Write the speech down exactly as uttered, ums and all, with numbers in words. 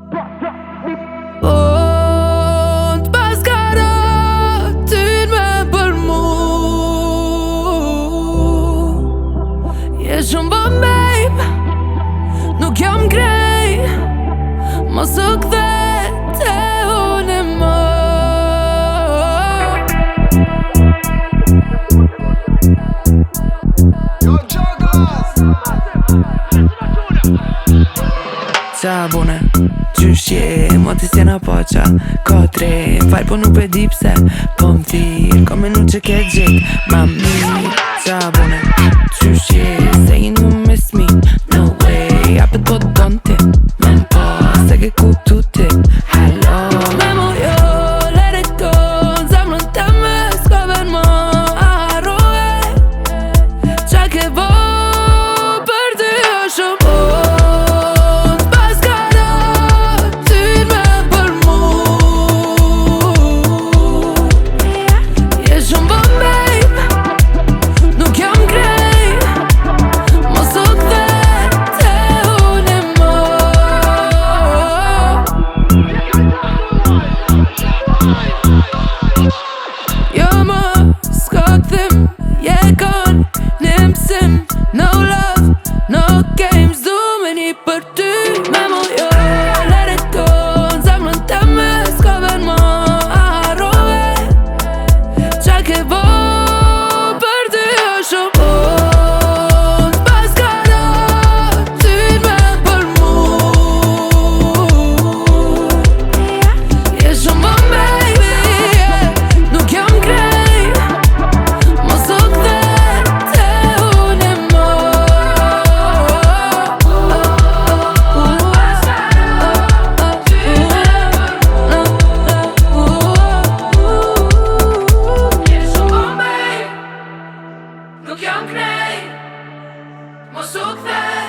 Und t'paskara ty me për mu Je shumë bon babe Nuk jam grej Mos u kthe te unë e më Qa bune, qysh je, mo ti s'jena poqa Ka tre, faj po nuk pe di pse Po m'thirë, ka menu që ke gjit Mami, qa bune, qysh je Say you miss me, no way Apet po t'don ti, me m'po Se ke kuptu ti, hello Me mu jo, let it go Zemrën teme, s'ka ven mo Arrove Qa ke bo Për ty o shumë Jo më s'ka këthim Je kon një mësim No love, no games Du me një për ty Me mu jo, let it go Në zemrën teme s'ka ven mo Arrove Qa ke bo Për ty o shumë unë T'paskara Ty me për mu Je shumë bon baby Nuk jam grej Mos u kthe te unë e më Je shumë bon baby Nuk jam grej Mos u kthe